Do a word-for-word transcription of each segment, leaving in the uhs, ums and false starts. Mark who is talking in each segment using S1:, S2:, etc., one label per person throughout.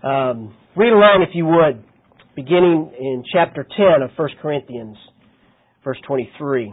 S1: Um, read along if you would, beginning in chapter ten of First Corinthians, verse twenty-three.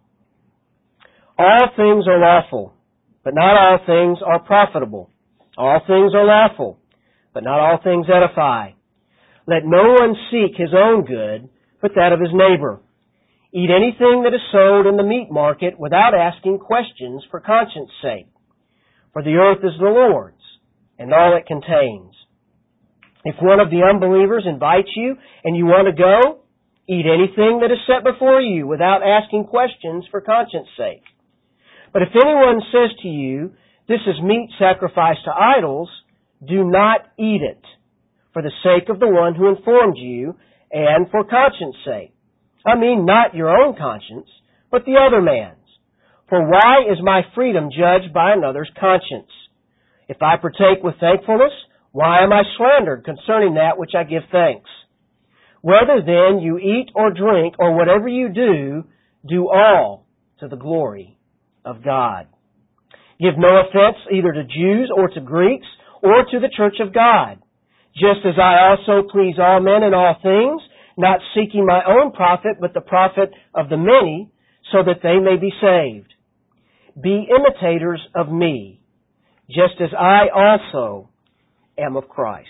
S1: All things are lawful, but not all things are profitable. All things are lawful, but not all things edify. Let no one seek his own good, but that of his neighbor. Eat anything that is sold in the meat market without asking questions for conscience sake. For the earth is the Lord's, and all it contains. If one of the unbelievers invites you and you want to go, eat anything that is set before you without asking questions for conscience sake. But if anyone says to you, this is meat sacrificed to idols, do not eat it, for the sake of the one who informed you, and for conscience sake. I mean not your own conscience, but the other man's. For why is my freedom judged by another's conscience? If I partake with thankfulness, why am I slandered concerning that which I give thanks? Whether then you eat or drink or whatever you do, do all to the glory of God. Give no offense either to Jews or to Greeks or to the church of God, just as I also please all men in all things, not seeking my own profit, but the profit of the many, so that they may be saved. Be imitators of me, just as I also am of Christ.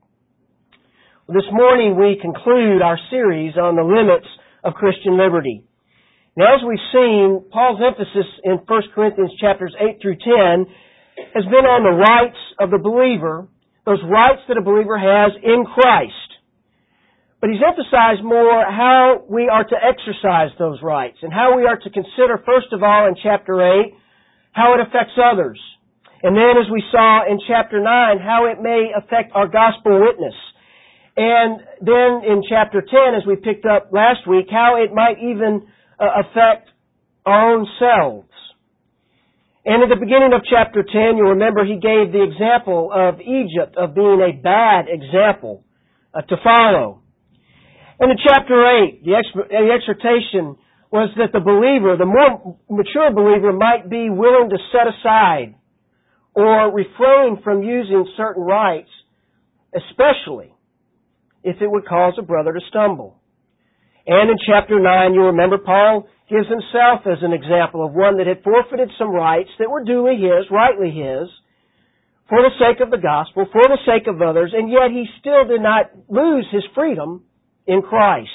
S1: Well, this morning we conclude our series on the limits of Christian liberty. Now, as we've seen, Paul's emphasis in First Corinthians chapters eight through ten has been on the rights of the believer, those rights that a believer has in Christ. But he's emphasized more how we are to exercise those rights and how we are to consider, first of all, in chapter eight, how it affects others. And then, as we saw in chapter nine, how it may affect our gospel witness. And then in chapter ten, as we picked up last week, how it might even uh, affect our own selves. And at the beginning of chapter ten, you'll remember he gave the example of Egypt, of being a bad example uh, to follow. And in chapter eight, the, ex- the exhortation was that the believer, the more mature believer, might be willing to set aside or refrain from using certain rights, especially if it would cause a brother to stumble. And in chapter nine, you remember Paul gives himself as an example of one that had forfeited some rights that were duly his, rightly his, for the sake of the gospel, for the sake of others, and yet he still did not lose his freedom in Christ.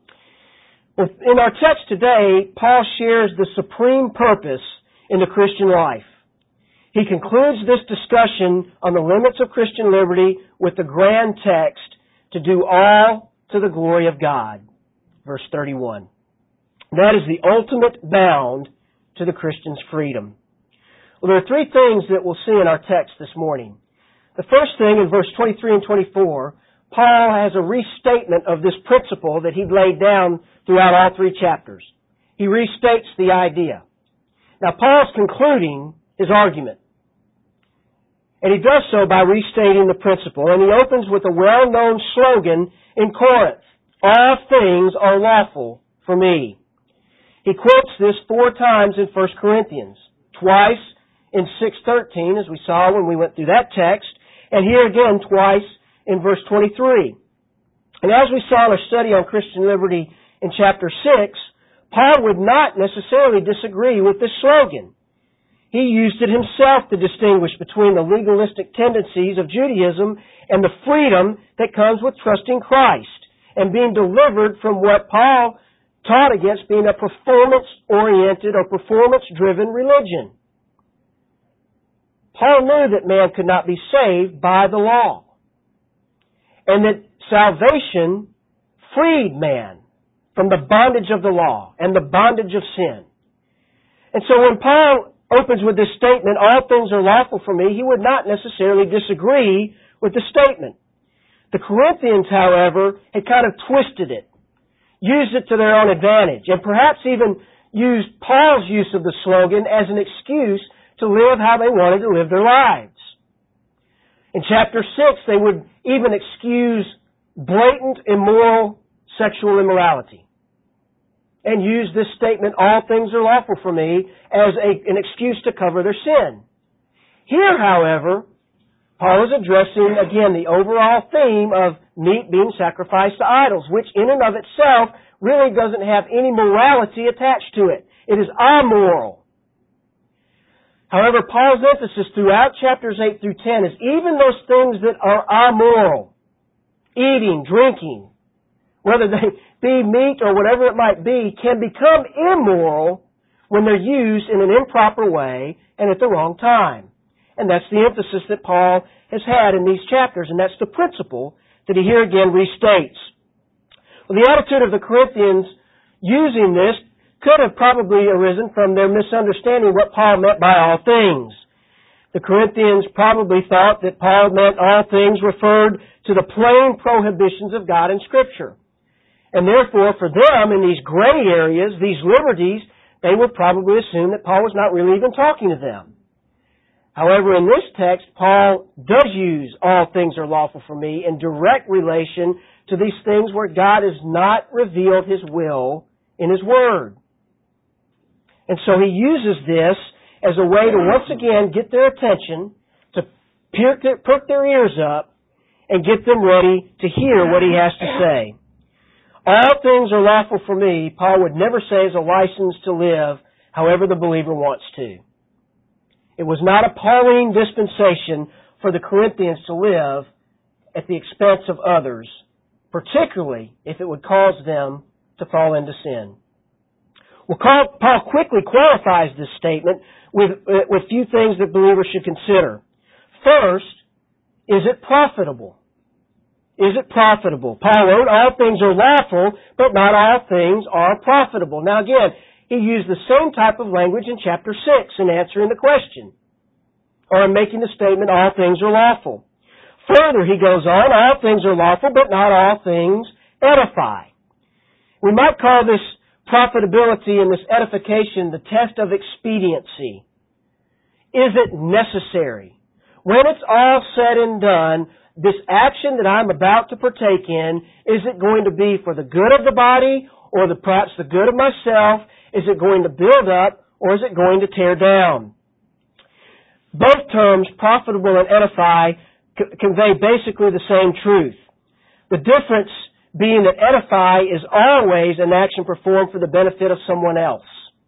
S1: In our text today, Paul shares the supreme purpose in the Christian life. He concludes this discussion on the limits of Christian liberty with the grand text, to do all to the glory of God. Verse thirty-one. That is the ultimate bound to the Christian's freedom. Well, there are three things that we'll see in our text this morning. The first thing, in verse twenty-three and twenty-four, Paul has a restatement of this principle that he'd laid down throughout all three chapters. He restates the idea. Now, Paul's concluding his argument. And he does so by restating the principle. And he opens with a well-known slogan in Corinth. All things are lawful for me. He quotes this four times in First Corinthians. Twice in six thirteen, as we saw when we went through that text. And here again twice in verse twenty-three. And as we saw in our study on Christian liberty in chapter six, Paul would not necessarily disagree with this slogan. He used it himself to distinguish between the legalistic tendencies of Judaism and the freedom that comes with trusting Christ and being delivered from what Paul taught against being a performance-oriented or performance-driven religion. Paul knew that man could not be saved by the law, and that salvation freed man from the bondage of the law and the bondage of sin. And so when Paul opens with this statement, all things are lawful for me, he would not necessarily disagree with the statement. The Corinthians, however, had kind of twisted it, used it to their own advantage, and perhaps even used Paul's use of the slogan as an excuse to live how they wanted to live their lives. In chapter six, they would even excuse blatant immoral sexual immorality and use this statement, all things are lawful for me, as a, an excuse to cover their sin. Here, however, Paul is addressing, again, the overall theme of meat being sacrificed to idols, which in and of itself really doesn't have any morality attached to it. It is amoral. However, Paul's emphasis throughout chapters eight through ten is even those things that are amoral, eating, drinking, whether they be meat or whatever it might be, can become immoral when they're used in an improper way and at the wrong time. And that's the emphasis that Paul has had in these chapters, and that's the principle that he here again restates. Well, the attitude of the Corinthians using this could have probably arisen from their misunderstanding what Paul meant by all things. The Corinthians probably thought that Paul meant all things referred to the plain prohibitions of God in Scripture. And therefore, for them, in these gray areas, these liberties, they would probably assume that Paul was not really even talking to them. However, in this text, Paul does use all things are lawful for me in direct relation to these things where God has not revealed His will in His Word. And so he uses this as a way to once again get their attention, to perk their, perk their ears up, and get them ready to hear what he has to say. All things are lawful for me, Paul would never say is a license to live however the believer wants to. It was not a Pauline dispensation for the Corinthians to live at the expense of others, particularly if it would cause them to fall into sin. Well, Paul quickly qualifies this statement with, with few things that believers should consider. First, is it profitable? Is it profitable? Paul wrote, all things are lawful, but not all things are profitable. Now again, he used the same type of language in chapter six in answering the question, or in making the statement, all things are lawful. Further, he goes on, all things are lawful, but not all things edify. We might call this profitability and this edification the test of expediency. Is it necessary? When it's all said and done, this action that I'm about to partake in, is it going to be for the good of the body or the, perhaps the good of myself? Is it going to build up or is it going to tear down? Both terms, profitable and edify, c- convey basically the same truth. The difference being that edify is always an action performed for the benefit of someone else.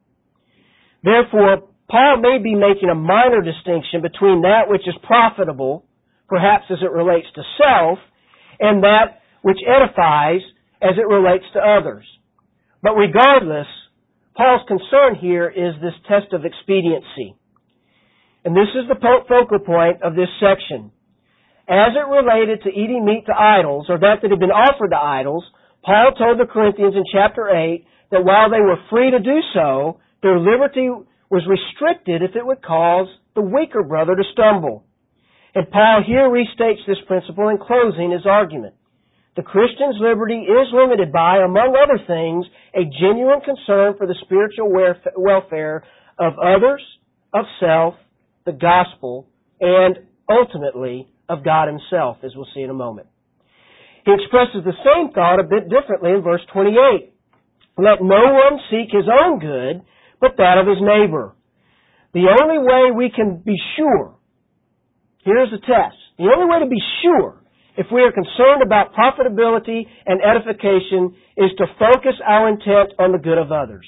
S1: Therefore, Paul may be making a minor distinction between that which is profitable, perhaps as it relates to self, and that which edifies as it relates to others. But regardless, Paul's concern here is this test of expediency. And this is the focal point of this section. As it related to eating meat to idols, or that that had been offered to idols, Paul told the Corinthians in chapter eight that while they were free to do so, their liberty was restricted if it would cause the weaker brother to stumble. And Paul here restates this principle in closing his argument. The Christian's liberty is limited by, among other things, a genuine concern for the spiritual welfare of others, of self, the gospel, and ultimately of God Himself, as we'll see in a moment. He expresses the same thought a bit differently in verse twenty-eight. Let no one seek his own good, but that of his neighbor. The only way we can be sure, here's the test, the only way to be sure if we are concerned about profitability and edification is to focus our intent on the good of others.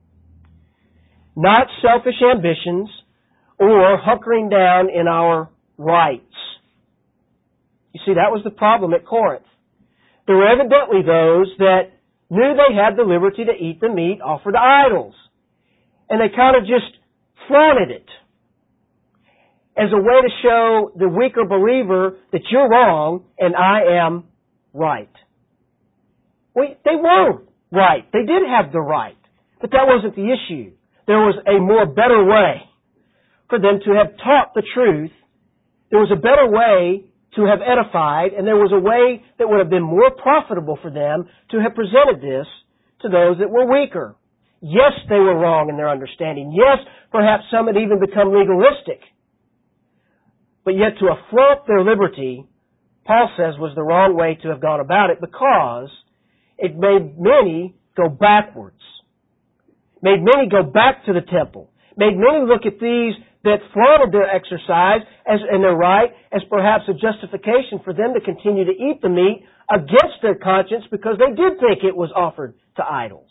S1: Not selfish ambitions or hunkering down in our rights. You see, that was the problem at Corinth. There were evidently those that knew they had the liberty to eat the meat offered to idols. And they kind of just flaunted it as a way to show the weaker believer that you're wrong and I am right. Well, they were right. They did have the right. But that wasn't the issue. There was a more better way for them to have taught the truth. There was a better way to have edified, and there was a way that would have been more profitable for them to have presented this to those that were weaker. Yes, they were wrong in their understanding. Yes, perhaps some had even become legalistic. But yet to affront their liberty, Paul says, was the wrong way to have gone about it because it made many go backwards. Made many go back to the temple. Made many look at these that flaunted their exercise as, and their right as perhaps a justification for them to continue to eat the meat against their conscience because they did think it was offered to idols.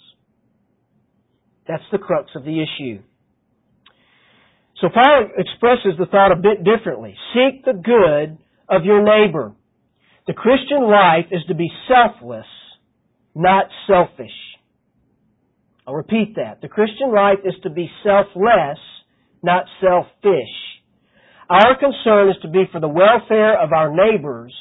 S1: That's the crux of the issue. So Paul expresses the thought a bit differently. Seek the good of your neighbor. The Christian life is to be selfless, not selfish. I'll repeat that. The Christian life is to be selfless, not selfish. Our concern is to be for the welfare of our neighbors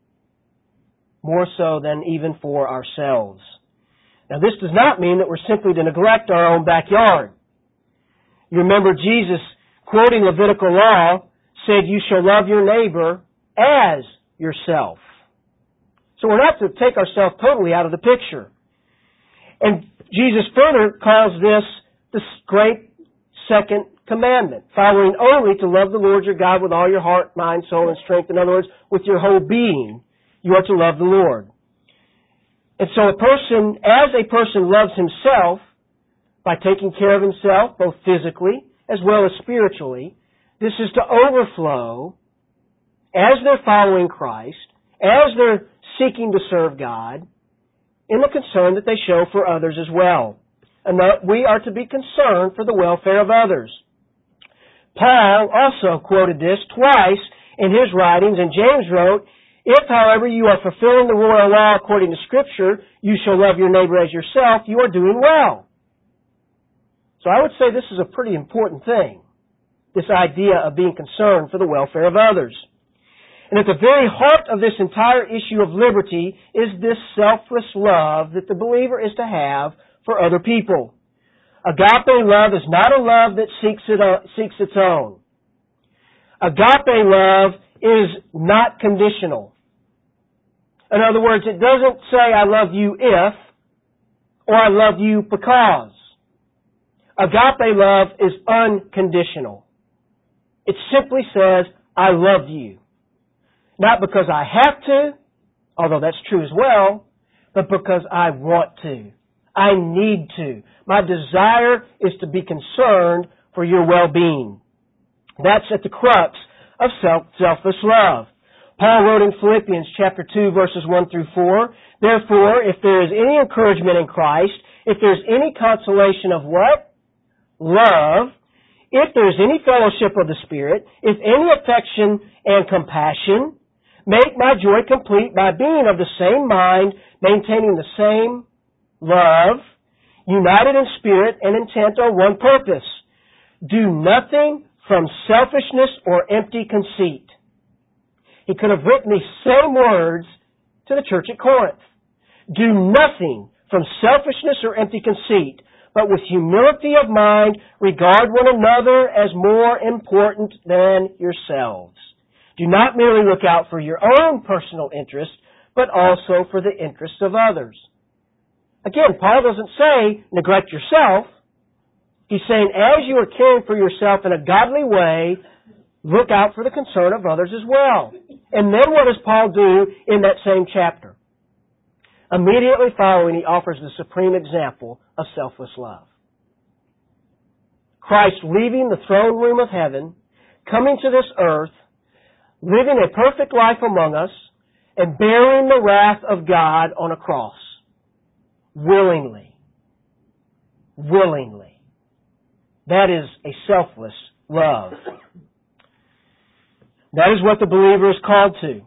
S1: more so than even for ourselves. Now, this does not mean that we're simply to neglect our own backyard. You remember Jesus, quoting Levitical law, said, "You shall love your neighbor as yourself." So we're not to take ourselves totally out of the picture. And Jesus further calls this the great second commandment, following only to love the Lord your God with all your heart, mind, soul, and strength. In other words, with your whole being, you are to love the Lord. And so a person, as a person loves himself by taking care of himself, both physically as well as spiritually, this is to overflow as they're following Christ, as they're seeking to serve God, in the concern that they show for others as well. And that we are to be concerned for the welfare of others. Paul also quoted this twice in his writings, and James wrote, "If, however, you are fulfilling the royal law according to Scripture, you shall love your neighbor as yourself, you are doing well." So I would say this is a pretty important thing, this idea of being concerned for the welfare of others. And at the very heart of this entire issue of liberty is this selfless love that the believer is to have for other people. Agape love is not a love that seeks it, uh, seeks its own. Agape love is not conditional. In other words, it doesn't say, "I love you if," or "I love you because." Agape love is unconditional. It simply says, "I love you." Not because I have to, although that's true as well, but because I want to. I need to. My desire is to be concerned for your well-being. That's at the crux of self, selfless love. Paul wrote in Philippians chapter two, verses one through four, "Therefore, if there is any encouragement in Christ, if there is any consolation of" what? Love. "If there is any fellowship of the Spirit, if any affection and compassion, make my joy complete by being of the same mind, maintaining the same love, united in spirit and intent on one purpose. Do nothing from selfishness or empty conceit." He could have written these same words to the church at Corinth. "Do nothing from selfishness or empty conceit, but with humility of mind regard one another as more important than yourselves. Do not merely look out for your own personal interest, but also for the interests of others." Again, Paul doesn't say neglect yourself. He's saying as you are caring for yourself in a godly way, look out for the concern of others as well. And then what does Paul do in that same chapter? Immediately following, he offers the supreme example of selfless love. Christ leaving the throne room of heaven, coming to this earth, living a perfect life among us, and bearing the wrath of God on a cross. Willingly. Willingly. That is a selfless love. That is what the believer is called to.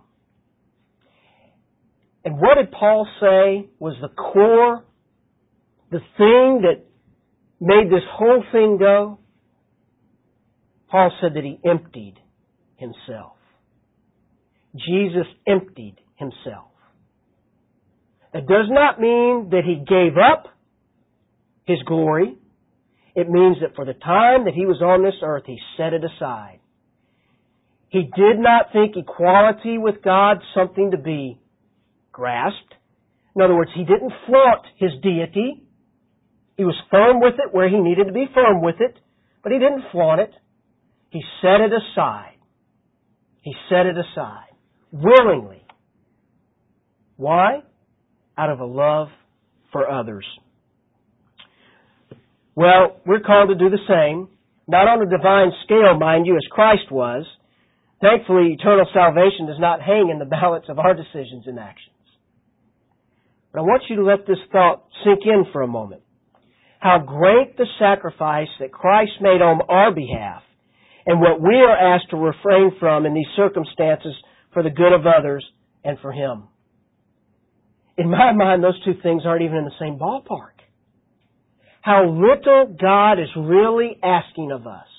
S1: And what did Paul say was the core, the thing that made this whole thing go? Paul said that he emptied himself. Jesus emptied himself. That does not mean that he gave up his glory. It means that for the time that he was on this earth, he set it aside. He did not think equality with God something to be grasped. In other words, he didn't flaunt his deity. He was firm with it where he needed to be firm with it, but he didn't flaunt it. He set it aside. He set it aside. Willingly. Why? Out of a love for others. Well, we're called to do the same. Not on a divine scale, mind you, as Christ was. Thankfully, eternal salvation does not hang in the balance of our decisions and actions. But I want you to let this thought sink in for a moment. How great the sacrifice that Christ made on our behalf, and what we are asked to refrain from in these circumstances for the good of others and for Him. In my mind, those two things aren't even in the same ballpark. How little God is really asking of us.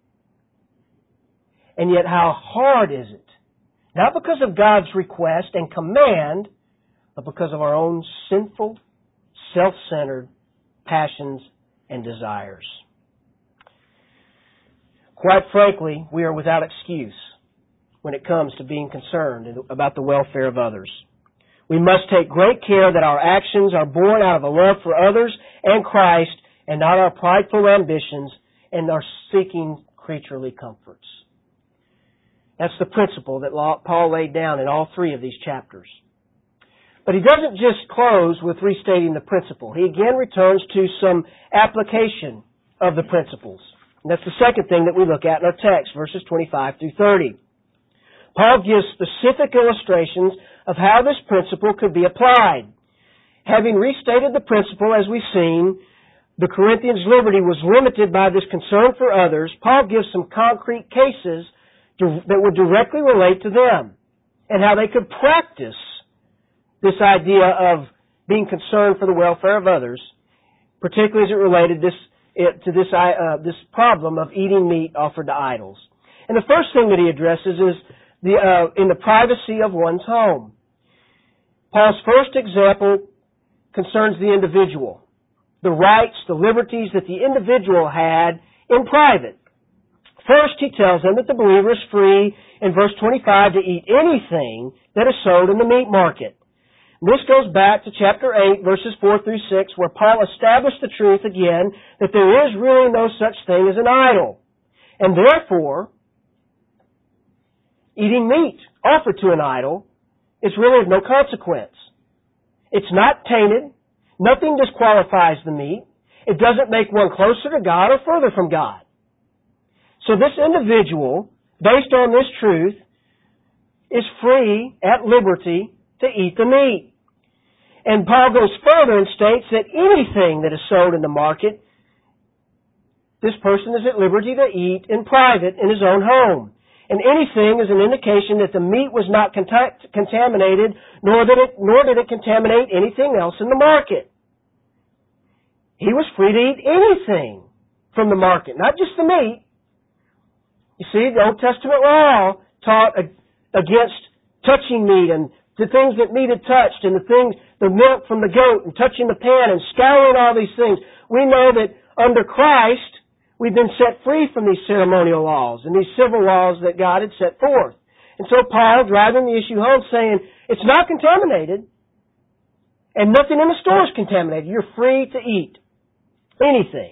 S1: And yet how hard is it? Not because of God's request and command, but because of our own sinful, self-centered passions and desires. Quite frankly, we are without excuse when it comes to being concerned about the welfare of others. We must take great care that our actions are born out of a love for others and Christ, and not our prideful ambitions and our seeking creaturely comforts. That's the principle that Paul laid down in all three of these chapters. But he doesn't just close with restating the principle. He again returns to some application of the principles. And that's the second thing that we look at in our text, verses twenty-five through thirty. Paul gives specific illustrations of how this principle could be applied. Having restated the principle, as we've seen, the Corinthians' liberty was limited by this concern for others. Paul gives some concrete cases that would directly relate to them and how they could practice this idea of being concerned for the welfare of others, particularly as it related this, it, to this, uh, this problem of eating meat offered to idols. And the first thing that he addresses is the, uh, in the privacy of one's home. Paul's first example concerns the individual, the rights, the liberties that the individual had in private. First, he tells them that the believer is free, in verse twenty-five, to eat anything that is sold in the meat market. This goes back to chapter eight, verses four through six, where Paul established the truth again that there is really no such thing as an idol. And therefore, eating meat offered to an idol is really of no consequence. It's not tainted. Nothing disqualifies the meat. It doesn't make one closer to God or further from God. So this individual, based on this truth, is free, at liberty, to eat the meat. And Paul goes further and states that anything that is sold in the market, this person is at liberty to eat in private in his own home. And anything is an indication that the meat was not contact, contaminated, nor, that it, nor did it contaminate anything else in the market. He was free to eat anything from the market, not just the meat. You see, the Old Testament law taught against touching meat and the things that meat had touched and the things, the milk from the goat and touching the pan and scouring all these things. We know that under Christ, we've been set free from these ceremonial laws and these civil laws that God had set forth. And so Paul, driving the issue home, saying, it's not contaminated and nothing in the store is contaminated. You're free to eat anything.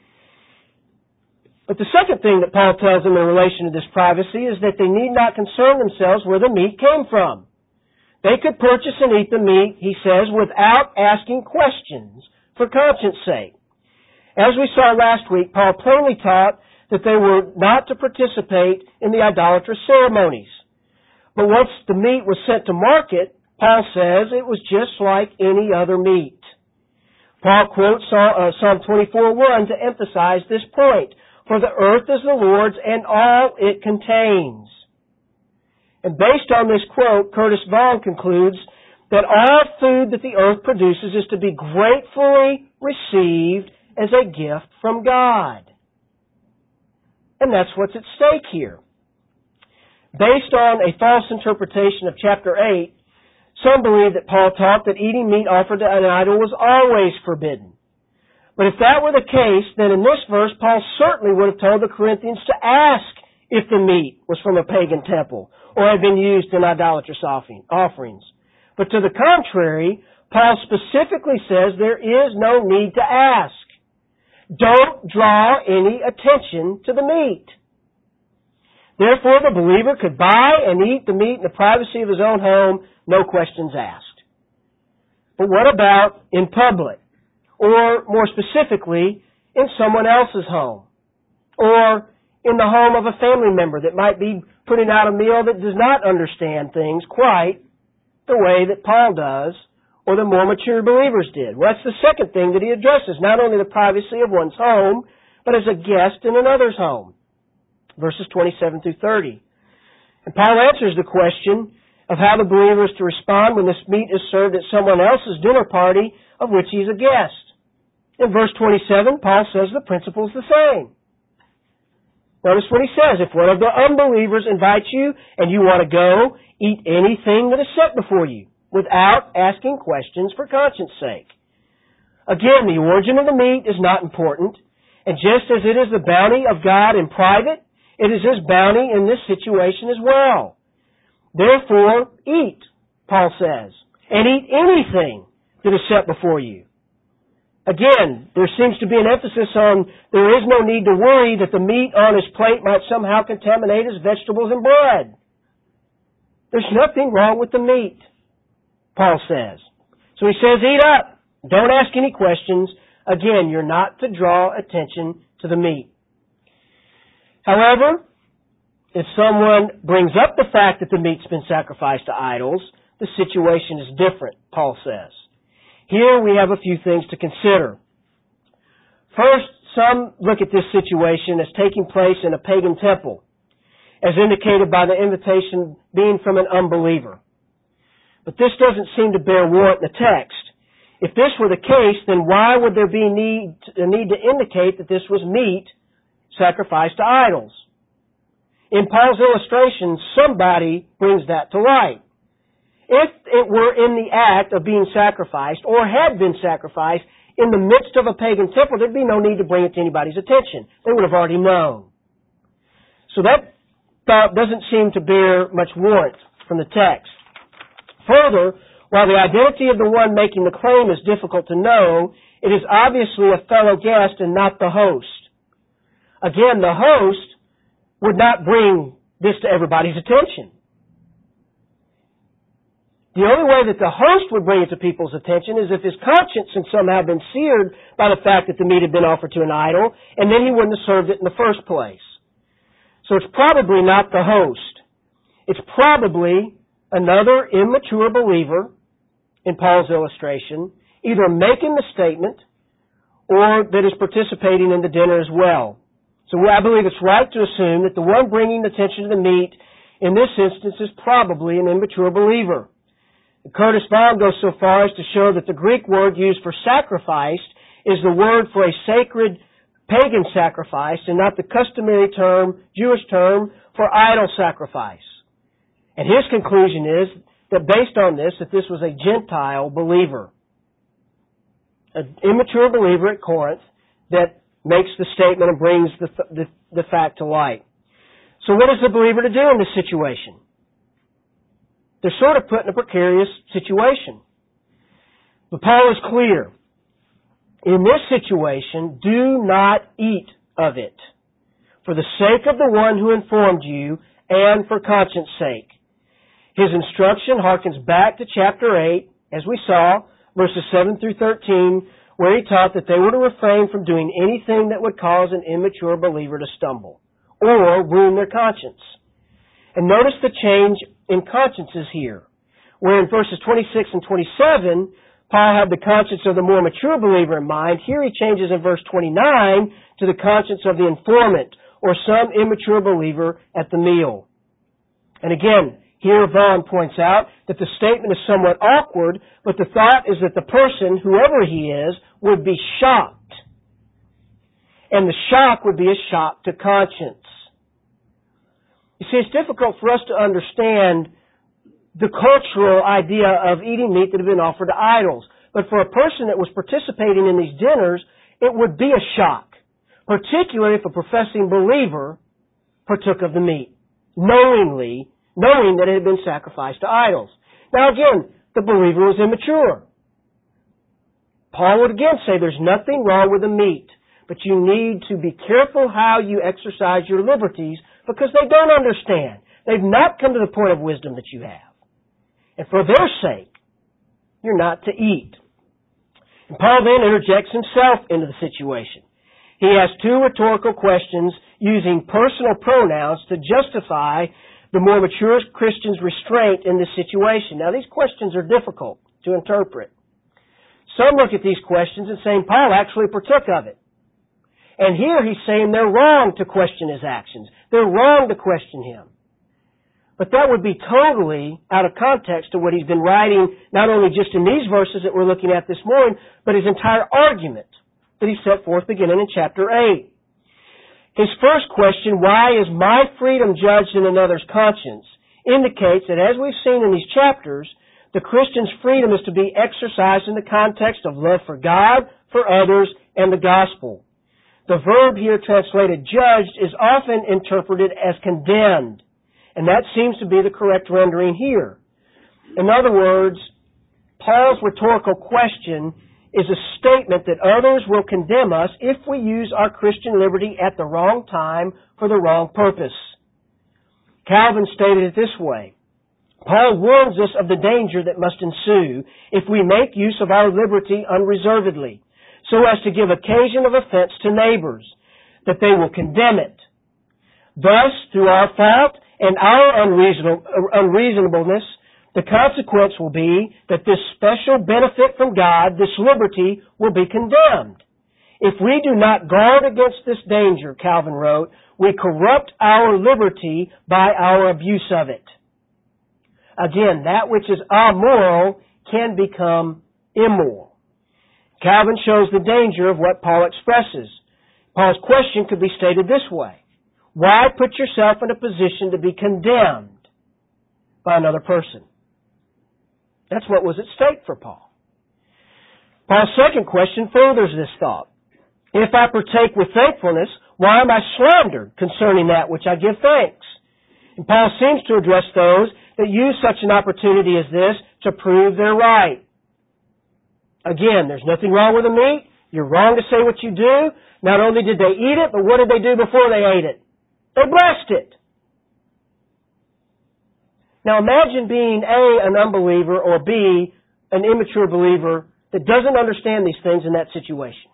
S1: But the second thing that Paul tells them in relation to this privacy is that they need not concern themselves where the meat came from. They could purchase and eat the meat, he says, without asking questions for conscience sake. As we saw last week, Paul plainly taught that they were not to participate in the idolatrous ceremonies. But once the meat was sent to market, Paul says it was just like any other meat. Paul quotes Psalm twenty-four one to emphasize this point. For the earth is the Lord's and all it contains. And based on this quote, Curtis Vaughan concludes that all food that the earth produces is to be gratefully received as a gift from God. And that's what's at stake here. Based on a false interpretation of chapter eight, some believe that Paul taught that eating meat offered to an idol was always forbidden. But if that were the case, then in this verse, Paul certainly would have told the Corinthians to ask if the meat was from a pagan temple or had been used in idolatrous offerings. But to the contrary, Paul specifically says there is no need to ask. Don't draw any attention to the meat. Therefore, the believer could buy and eat the meat in the privacy of his own home, no questions asked. But what about in public? Or, more specifically, in someone else's home? or in the home of a family member that might be putting out a meal that does not understand things quite the way that Paul does or the more mature believers did. Well, that's the second thing that he addresses, not only the privacy of one's home, but as a guest in another's home. Verses twenty-seven through thirty. And Paul answers the question of how the believer is to respond when this meat is served at someone else's dinner party of which he's a guest. In verse twenty-seven, Paul says the principle is the same. Notice what he says. If one of the unbelievers invites you and you want to go, eat anything that is set before you without asking questions for conscience sake. Again, the origin of the meat is not important. And just as it is the bounty of God in private, it is His bounty in this situation as well. Therefore, eat, Paul says, and eat anything that is set before you. Again, there seems to be an emphasis on there is no need to worry that the meat on his plate might somehow contaminate his vegetables and bread. There's nothing wrong with the meat, Paul says. So he says, eat up. Don't ask any questions. Again, you're not to draw attention to the meat. However, if someone brings up the fact that the meat's been sacrificed to idols, the situation is different, Paul says. Here we have a few things to consider. First, some look at this situation as taking place in a pagan temple, as indicated by the invitation being from an unbeliever. But this doesn't seem to bear warrant in the text. If this were the case, then why would there be need, a need to indicate that this was meat sacrificed to idols? In Paul's illustration, somebody brings that to light. If it were in the act of being sacrificed or had been sacrificed in the midst of a pagan temple, there'd be no need to bring it to anybody's attention. They would have already known. So that thought doesn't seem to bear much warrant from the text. Further, while the identity of the one making the claim is difficult to know, it is obviously a fellow guest and not the host. Again, the host would not bring this to everybody's attention. The only way that the host would bring it to people's attention is if his conscience had somehow been seared by the fact that the meat had been offered to an idol, and then he wouldn't have served it in the first place. So it's probably not the host. It's probably another immature believer, in Paul's illustration, either making the statement or that is participating in the dinner as well. So I believe it's right to assume that the one bringing attention to the meat in this instance is probably an immature believer. Curtis Vaughan goes so far as to show that the Greek word used for sacrificed is the word for a sacred pagan sacrifice and not the customary term, Jewish term, for idol sacrifice. And his conclusion is that based on this, that this was a Gentile believer, an immature believer at Corinth that makes the statement and brings the, the, the fact to light. So what is the believer to do in this situation? They're sort of put in a precarious situation. But Paul is clear. In this situation, do not eat of it, for the sake of the one who informed you and for conscience sake. His instruction harkens back to chapter eight, as we saw, verses seven through thirteen, where he taught that they were to refrain from doing anything that would cause an immature believer to stumble or wound their conscience. And notice the change in consciences here, where in verses twenty-six and twenty-seven, Paul had the conscience of the more mature believer in mind. Here he changes in verse twenty-nine to the conscience of the informant or some immature believer at the meal. And again, here Vaughan points out that the statement is somewhat awkward, but the thought is that the person, whoever he is, would be shocked. And the shock would be a shock to conscience. You see, it's difficult for us to understand the cultural idea of eating meat that had been offered to idols. But for a person that was participating in these dinners, it would be a shock, particularly if a professing believer partook of the meat, knowingly, knowing that it had been sacrificed to idols. Now again, the believer was immature. Paul would again say there's nothing wrong with the meat, but you need to be careful how you exercise your liberties because they don't understand. They've not come to the point of wisdom that you have. And for their sake, you're not to eat. And Paul then interjects himself into the situation. He has two rhetorical questions using personal pronouns to justify the more mature Christian's restraint in this situation. Now, these questions are difficult to interpret. Some look at these questions and say, Paul actually partook of it. And here he's saying they're wrong to question his actions. They're wrong to question him. But that would be totally out of context to what he's been writing, not only just in these verses that we're looking at this morning, but his entire argument that he set forth beginning in chapter eight. His first question, why is my freedom judged in another's conscience, indicates that as we've seen in these chapters, the Christian's freedom is to be exercised in the context of love for God, for others, and the gospel. The verb here translated judged is often interpreted as condemned, and that seems to be the correct rendering here. In other words, Paul's rhetorical question is a statement that others will condemn us if we use our Christian liberty at the wrong time for the wrong purpose. Calvin stated it this way, Paul warns us of the danger that must ensue if we make use of our liberty unreservedly, so as to give occasion of offense to neighbors, that they will condemn it. Thus, through our fault and our unreasonable, unreasonableness, the consequence will be that this special benefit from God, this liberty, will be condemned. If we do not guard against this danger, Calvin wrote, we corrupt our liberty by our abuse of it. Again, that which is amoral can become immoral. Calvin shows the danger of what Paul expresses. Paul's question could be stated this way. Why put yourself in a position to be condemned by another person? That's what was at stake for Paul. Paul's second question furthers this thought. If I partake with thankfulness, why am I slandered concerning that which I give thanks? And Paul seems to address those that use such an opportunity as this to prove they're right. Again, there's nothing wrong with the meat. You're wrong to say what you do. Not only did they eat it, but what did they do before they ate it? They blessed it. Now imagine being A, an unbeliever, or B, an immature believer that doesn't understand these things in that situation.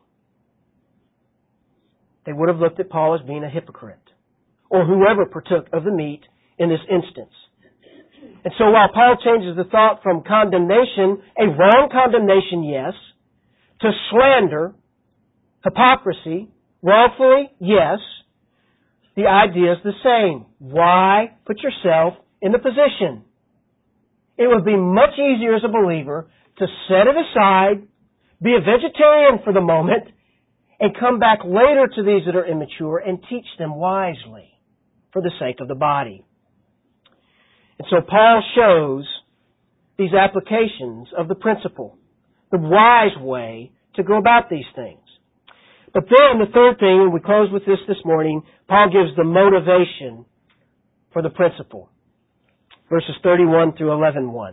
S1: They would have looked at Paul as being a hypocrite, or whoever partook of the meat in this instance. And so while Paul changes the thought from condemnation, a wrong condemnation, yes, to slander, hypocrisy, wrongfully, yes, the idea is the same. Why put yourself in the position? It would be much easier as a believer to set it aside, be a vegetarian for the moment, and come back later to these that are immature and teach them wisely for the sake of the body. And so Paul shows these applications of the principle, the wise way to go about these things. But then the third thing, and we close with this this morning, Paul gives the motivation for the principle. Verses thirty-one through eleven one.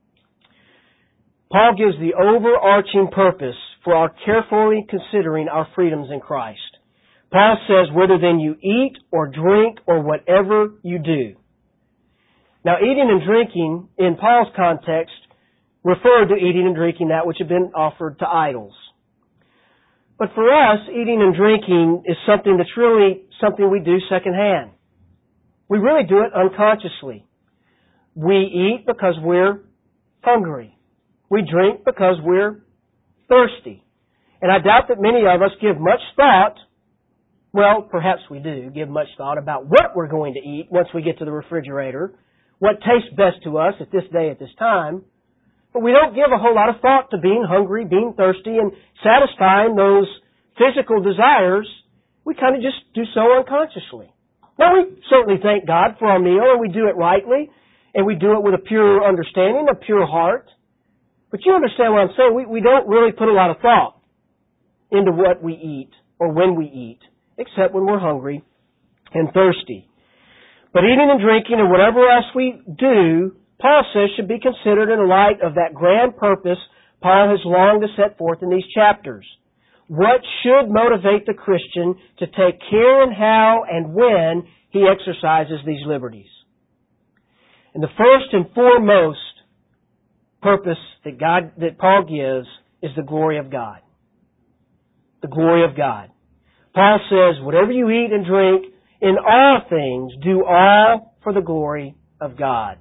S1: Paul gives the overarching purpose for our carefully considering our freedoms in Christ. Paul says, whether then you eat or drink or whatever you do. Now, eating and drinking, in Paul's context, referred to eating and drinking that which had been offered to idols. But for us, eating and drinking is something that's really something we do secondhand. We really do it unconsciously. We eat because we're hungry. We drink because we're thirsty. And I doubt that many of us give much thought, well, perhaps we do, give much thought about what we're going to eat once we get to the refrigerator, what tastes best to us at this day, at this time. But we don't give a whole lot of thought to being hungry, being thirsty, and satisfying those physical desires. We kind of just do so unconsciously. Now, we certainly thank God for our meal, and we do it rightly, and we do it with a pure understanding, a pure heart. But you understand what I'm saying? We, we don't really put a lot of thought into what we eat or when we eat, except when we're hungry and thirsty. But eating and drinking and whatever else we do, Paul says, should be considered in light of that grand purpose Paul has longed to set forth in these chapters. What should motivate the Christian to take care in how and when he exercises these liberties? And the first and foremost purpose that God, that Paul gives is the glory of God. The glory of God. Paul says, whatever you eat and drink, in all things, do all for the glory of God.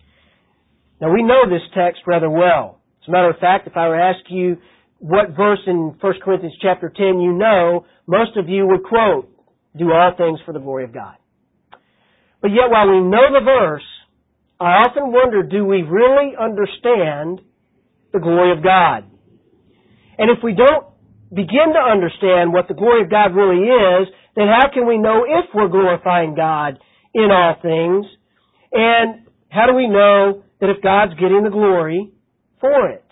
S1: Now we know this text rather well. As a matter of fact, if I were to ask you what verse in First Corinthians chapter ten you know, most of you would quote, do all things for the glory of God. But yet while we know the verse, I often wonder, do we really understand the glory of God? And if we don't begin to understand what the glory of God really is, then how can we know if we're glorifying God in all things? And how do we know that if God's getting the glory for it?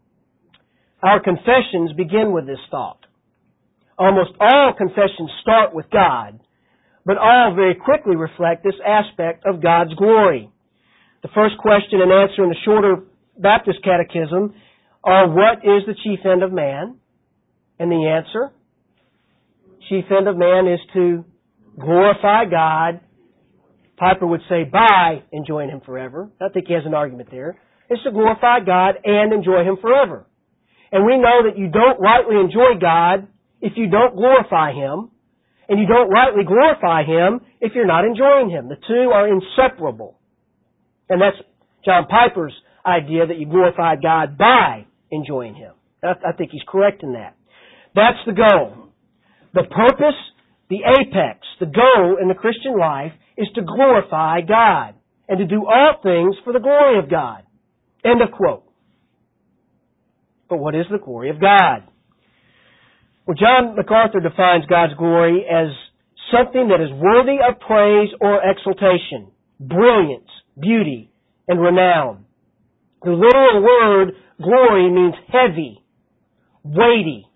S1: Our confessions begin with this thought. Almost all confessions start with God, but all very quickly reflect this aspect of God's glory. The first question and answer in the shorter Baptist catechism are, what is the chief end of man? And the answer, chief end of man is to glorify God. Piper would say, by enjoying Him forever. I think he has an argument there. It's to glorify God and enjoy Him forever. And we know that you don't rightly enjoy God if you don't glorify Him, and you don't rightly glorify Him if you're not enjoying Him. The two are inseparable. And that's John Piper's idea that you glorify God by enjoying Him. I think he's correct in that. That's the goal. The purpose, the apex, the goal in the Christian life is to glorify God and to do all things for the glory of God. End of quote. But what is the glory of God? Well, John MacArthur defines God's glory as something that is worthy of praise or exaltation, brilliance, beauty, and renown. The literal word glory means heavy, weighty.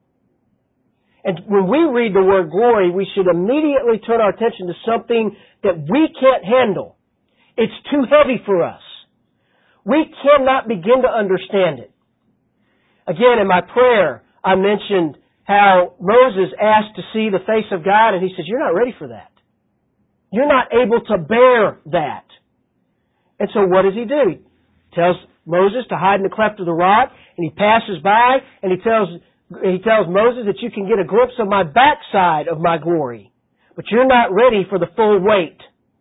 S1: And when we read the word glory, we should immediately turn our attention to something that we can't handle. It's too heavy for us. We cannot begin to understand it. Again, in my prayer, I mentioned how Moses asked to see the face of God, and he says, you're not ready for that. You're not able to bear that. And so what does he do? He tells Moses to hide in the cleft of the rock, and he passes by, and he tells he tells Moses that you can get a glimpse of my backside of my glory, but you're not ready for the full weight.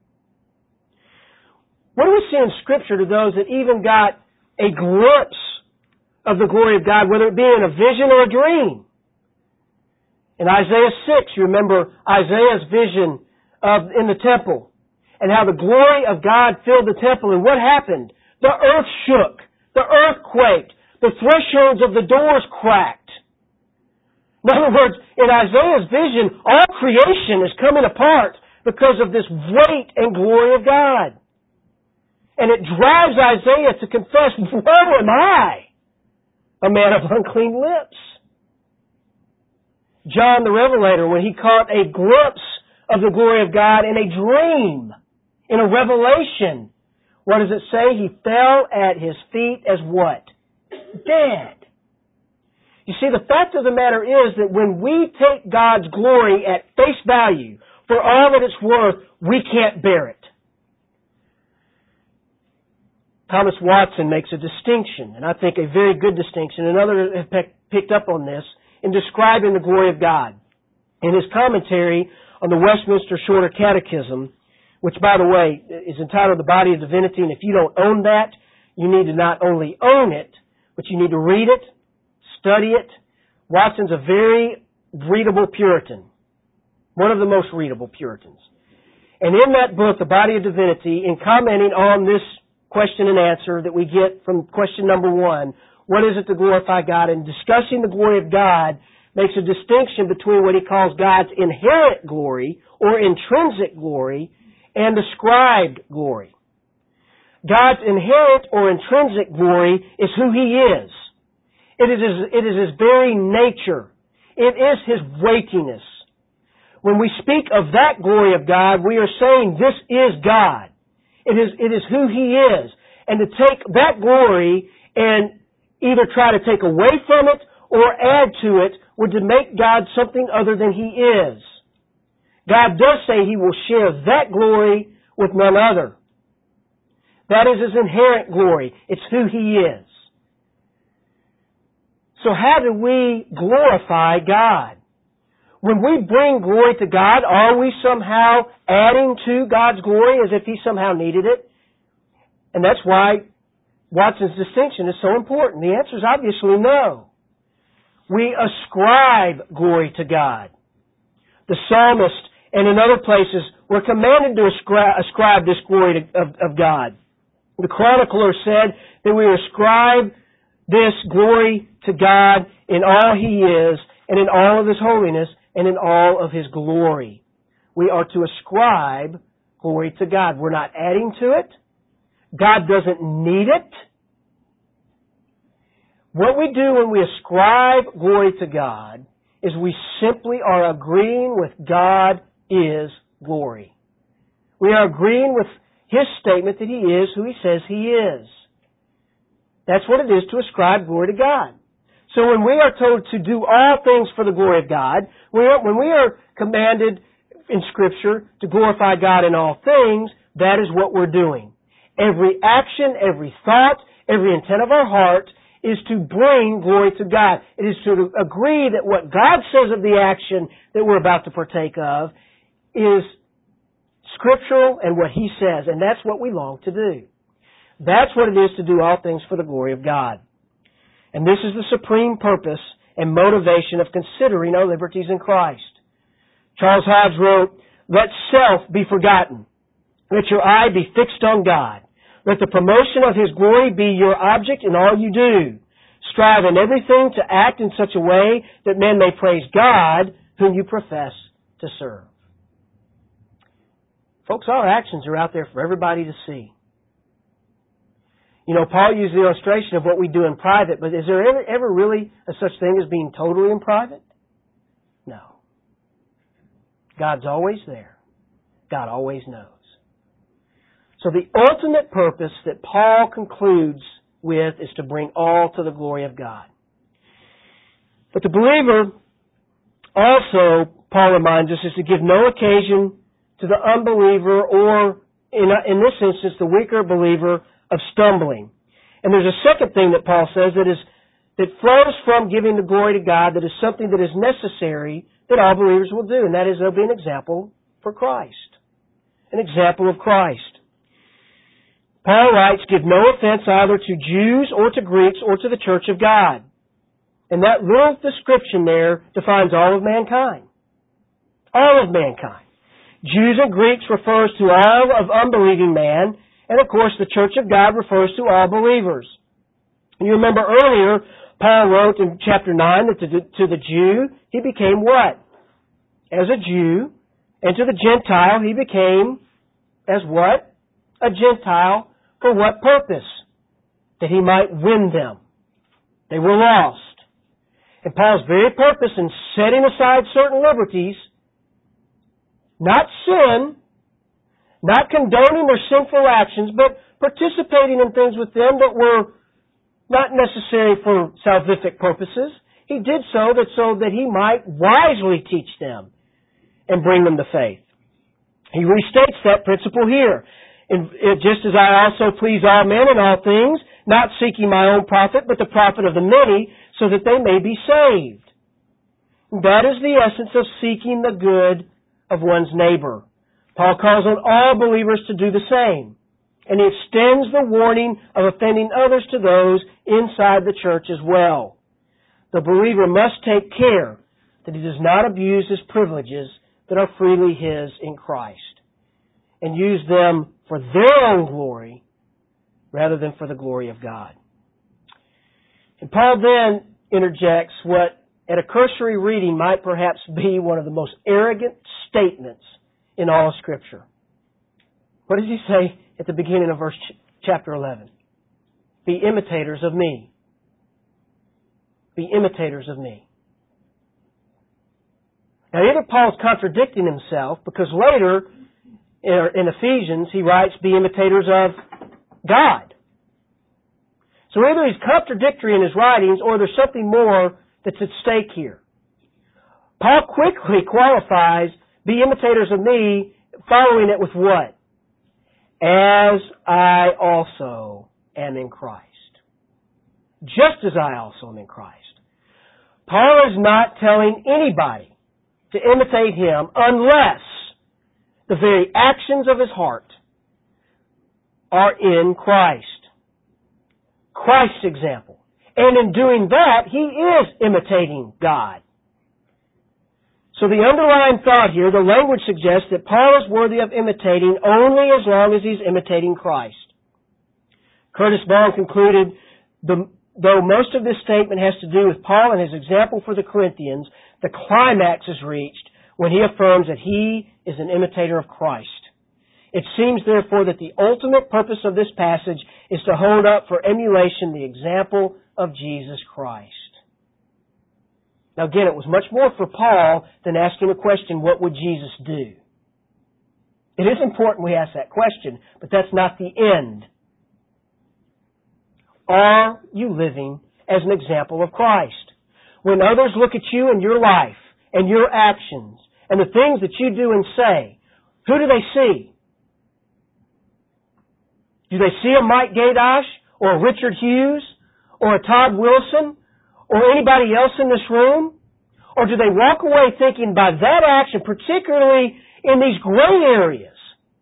S1: What do we see in Scripture to those that even got a glimpse of the glory of God, whether it be in a vision or a dream? In Isaiah six, you remember Isaiah's vision of in the temple, and how the glory of God filled the temple, and what happened? The earth shook, the earth quaked, the thresholds of the doors cracked. In other words, in Isaiah's vision, all creation is coming apart because of this weight and glory of God. And it drives Isaiah to confess, woe am I, a man of unclean lips. John the Revelator, when he caught a glimpse of the glory of God in a dream, in a revelation, what does it say? He fell at His feet as what? Dead. You see, the fact of the matter is that when we take God's glory at face value for all that it's worth, we can't bear it. Thomas Watson makes a distinction, and I think a very good distinction, and others have picked up on this, in describing the glory of God. In his commentary on the Westminster Shorter Catechism, which, by the way, is entitled The Body of Divinity, and if you don't own that, you need to not only own it, but you need to read it, study it. Watson's a very readable Puritan, one of the most readable Puritans. And in that book, The Body of Divinity, in commenting on this question and answer that we get from question number one, what is it to glorify God, and discussing the glory of God, makes a distinction between what he calls God's inherent glory or intrinsic glory and ascribed glory. God's inherent or intrinsic glory is who He is. It is His, it is His very nature. It is His weightiness. When we speak of that glory of God, we are saying this is God. It is, it is who He is. And to take that glory and either try to take away from it or add to it would to make God something other than He is. God does say He will share that glory with none other. That is His inherent glory. It's who He is. So how do we glorify God? When we bring glory to God, are we somehow adding to God's glory as if He somehow needed it? And that's why Watson's distinction is so important. The answer is obviously no. We ascribe glory to God. The psalmist and in other places were commanded to ascribe, ascribe this glory to, of, of God. The chronicler said that we ascribe this glory to God in all He is and in all of His holiness and in all of His glory. We are to ascribe glory to God. We're not adding to it. God doesn't need it. What we do when we ascribe glory to God is we simply are agreeing with God is glory. We are agreeing with His statement that He is who He says He is. That's what it is to ascribe glory to God. So when we are told to do all things for the glory of God, we are, when we are commanded in Scripture to glorify God in all things, that is what we're doing. Every action, every thought, every intent of our heart is to bring glory to God. It is to agree that what God says of the action that we're about to partake of is scriptural and what He says, and that's what we long to do. That's what it is to do all things for the glory of God. And this is the supreme purpose and motivation of considering our liberties in Christ. Charles Hodge wrote, "Let self be forgotten. Let your eye be fixed on God. Let the promotion of His glory be your object in all you do. Strive in everything to act in such a way that men may praise God whom you profess to serve." Folks, our actions are out there for everybody to see. You know, Paul used the illustration of what we do in private, but is there ever, ever really a such thing as being totally in private? No. God's always there. God always knows. So the ultimate purpose that Paul concludes with is to bring all to the glory of God. But the believer also, Paul reminds us, is to give no occasion to the unbeliever or, in, in this instance, the weaker believer of stumbling. And there's a second thing that Paul says that is that flows from giving the glory to God, that is something that is necessary that all believers will do, and that is they'll be an example for Christ. An example of Christ. Paul writes, "Give no offense either to Jews or to Greeks or to the church of God." And that little description there defines all of mankind. All of mankind. Jews and Greeks refers to all of unbelieving man, and of course the church of God refers to all believers. You remember earlier, Paul wrote in chapter nine that to the, to the Jew, he became what? As a Jew. And to the Gentile, he became as what? A Gentile. For what purpose? That he might win them. They were lost. And Paul's very purpose in setting aside certain liberties, not sin, not condoning their sinful actions, but participating in things with them that were not necessary for salvific purposes. He did so that so that he might wisely teach them and bring them to faith. He restates that principle here. And just as I also please all men in all things, not seeking my own profit, but the profit of the many, so that they may be saved. That is the essence of seeking the good of one's neighbor. Paul calls on all believers to do the same. And he extends the warning of offending others to those inside the church as well. The believer must take care that he does not abuse his privileges that are freely his in Christ, and use them for their own glory rather than for the glory of God. And Paul then interjects what at a cursory reading might perhaps be one of the most arrogant statements in all of Scripture. What does he say at the beginning of verse ch- chapter eleven? Be imitators of me. Be imitators of me. Now either Paul's contradicting himself, because later in Ephesians he writes, be imitators of God. So either he's contradictory in his writings or there's something more that's at stake here. Paul quickly qualifies, be imitators of me, following it with what? As I also am in Christ. Just as I also am in Christ. Paul is not telling anybody to imitate Him unless the very actions of his heart are in Christ. Christ's example. And in doing that, he is imitating God. So the underlying thought here, the language suggests that Paul is worthy of imitating only as long as he's imitating Christ. Curtis Bond concluded, the, though most of this statement has to do with Paul and his example for the Corinthians, the climax is reached when he affirms that he is an imitator of Christ. It seems, therefore, that the ultimate purpose of this passage is to hold up for emulation the example of Jesus Christ. Now again, it was much more for Paul than asking the question, what would Jesus do? It is important we ask that question, but that's not the end. Are you living as an example of Christ? When others look at you and your life and your actions and the things that you do and say, who do they see? Do they see a Mike Gaydosh or a Richard Hughes or a Todd Wilson or anybody else in this room? Or do they walk away thinking by that action, particularly in these gray areas,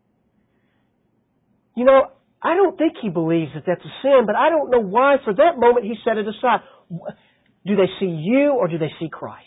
S1: you know, I don't think he believes that that's a sin, but I don't know why for that moment he set it aside. Do they see you or do they see Christ?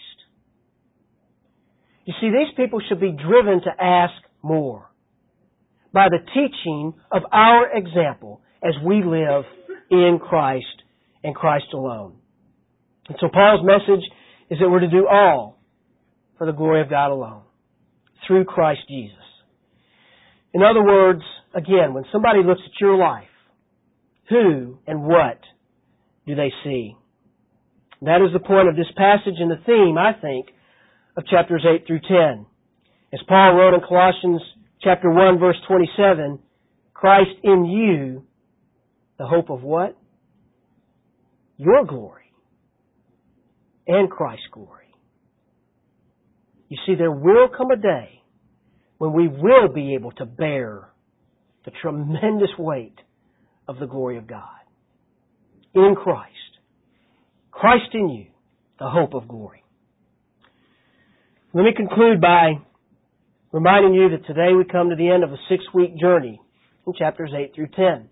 S1: You see, these people should be driven to ask more by the teaching of our example as we live in Christ and Christ alone. And so Paul's message is that we're to do all for the glory of God alone, through Christ Jesus. In other words, again, when somebody looks at your life, who and what do they see? That is the point of this passage and the theme, I think, of chapters eight through ten. As Paul wrote in Colossians chapter one, verse twenty-seven, Christ in you, the hope of what? Your glory and Christ's glory. You see, there will come a day when we will be able to bear the tremendous weight of the glory of God in Christ. Christ in you, the hope of glory. Let me conclude by reminding you that today we come to the end of a six-week journey in chapters eight through ten.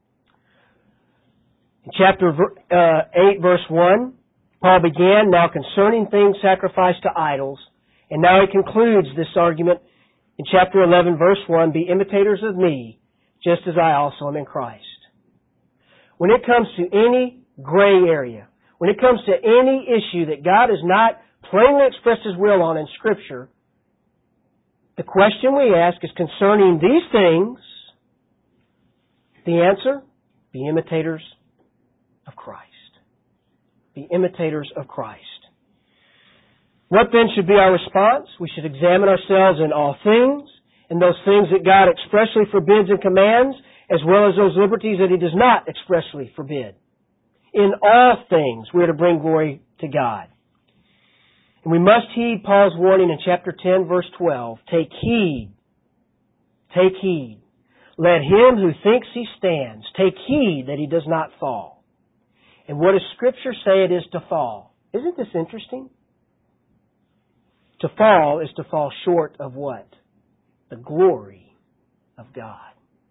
S1: In chapter uh, eight, verse one, Paul began, now concerning things sacrificed to idols, and now he concludes this argument in chapter eleven, verse one, be imitators of me, just as I also am in Christ. When it comes to any gray area, when it comes to any issue that God has not plainly expressed His will on in Scripture, the question we ask is concerning these things. The answer, be imitators of Christ. Be imitators of Christ. What then should be our response? We should examine ourselves in all things, in those things that God expressly forbids and commands, as well as those liberties that He does not expressly forbid. In all things, we are to bring glory to God. And we must heed Paul's warning in chapter ten, verse twelve. Take heed. Take heed. Let him who thinks he stands take heed that he does not fall. And what does Scripture say it is to fall? Isn't this interesting? To fall is to fall short of what? The glory of God.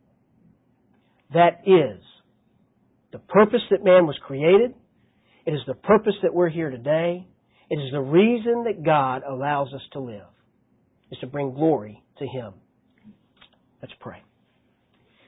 S1: That is the purpose that man was created. It is the purpose that we're here today. It is the reason that God allows us to live, is to bring glory to Him. Let's pray.